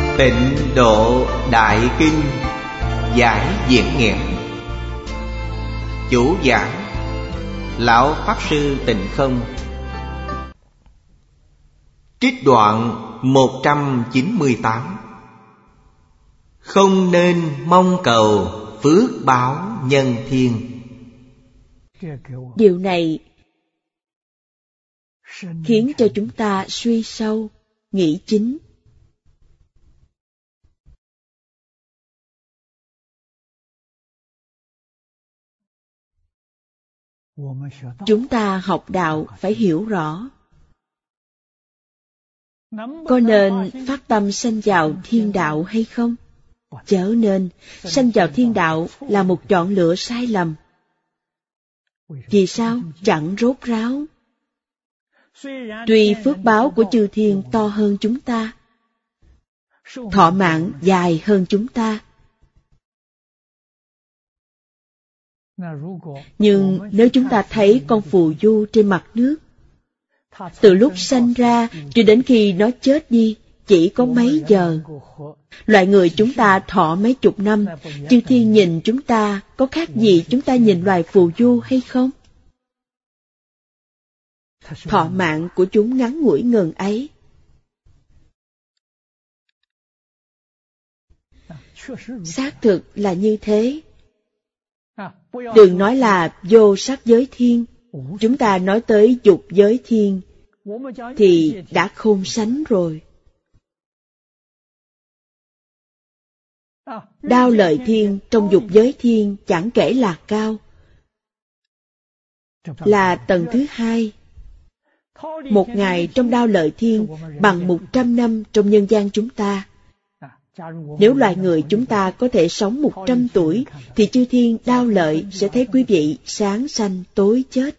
Tịnh Độ Đại Kinh giải diễn nghĩa. Chủ giảng Lão Pháp Sư Tịnh Không. Trích đoạn 198. Không nên mong cầu phước báo nhân thiên. Điều này khiến cho chúng ta suy sâu, nghĩ chính. Chúng ta học đạo phải hiểu rõ. Có nên phát tâm sanh vào thiên đạo hay không? Chớ nên. Sanh vào thiên đạo là một chọn lựa sai lầm. Vì sao? Chẳng rốt ráo. Tuy phước báo của chư thiên to hơn chúng ta, thọ mạng dài hơn chúng ta, nhưng nếu chúng ta thấy con phù du trên mặt nước, từ lúc sanh ra cho đến khi nó chết đi chỉ có mấy giờ. Loại người chúng ta thọ mấy chục năm, chư thiên nhìn chúng ta có khác gì chúng ta nhìn loài phù du hay không? Thọ mạng của chúng ngắn ngủi ngần ấy. Xác thực là như thế. Đừng nói là vô sắc giới thiên, chúng ta nói tới dục giới thiên thì đã khôn sánh rồi. Đao lợi thiên trong dục giới thiên chẳng kể là cao, là tầng thứ hai. Một ngày trong đao lợi thiên bằng 100 năm trong nhân gian chúng ta. Nếu loài người chúng ta có thể sống 100 tuổi, thì chư thiên đao lợi sẽ thấy quý vị sáng sanh tối chết.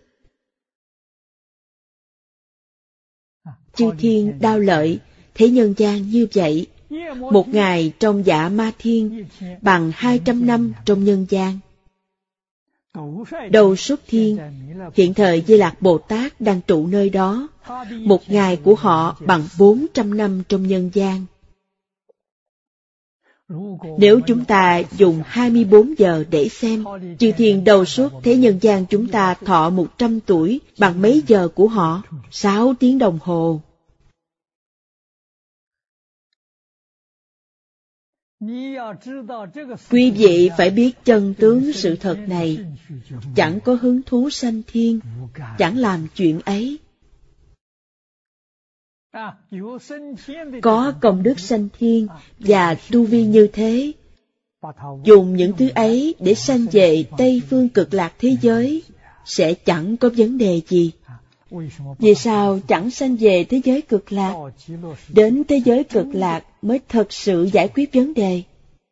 Chư thiên đao lợi thấy nhân gian như vậy. Một ngày trong dạ ma thiên bằng 200 năm trong nhân gian. Đầu xuất thiên, hiện thời Di Lạc Bồ Tát đang trụ nơi đó. Một ngày của họ bằng 400 năm trong nhân gian. Nếu chúng ta dùng 24 giờ để xem, chư thiên đầu xuất thế nhân gian chúng ta thọ 100 tuổi bằng mấy giờ của họ? 6 tiếng đồng hồ. Quý vị phải biết chân tướng sự thật này. Chẳng có hứng thú sanh thiên, chẳng làm chuyện ấy. Có công đức sanh thiên và tu vi như thế, dùng những thứ ấy để sanh về Tây Phương Cực Lạc thế giới, sẽ chẳng có vấn đề gì. Vì sao chẳng sanh về thế giới Cực Lạc? Đến thế giới Cực Lạc mới thật sự giải quyết vấn đề.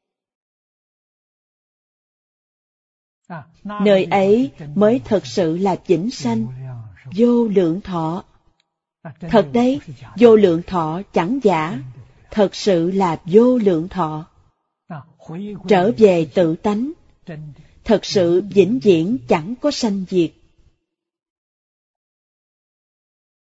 Nơi ấy mới thật sự là vĩnh sanh, vô lượng thọ. Thật đấy, vô lượng thọ chẳng giả, thật sự là vô lượng thọ. Trở về tự tánh, thật sự vĩnh viễn chẳng có sanh diệt.